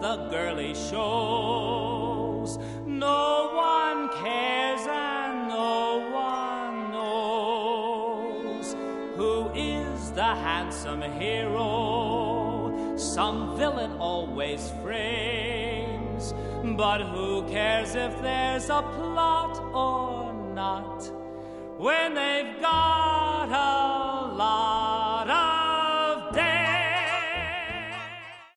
the girly shows. No one cares and no one knows who is the handsome hero some villain always frames. But who cares if there's a plot or not when they've got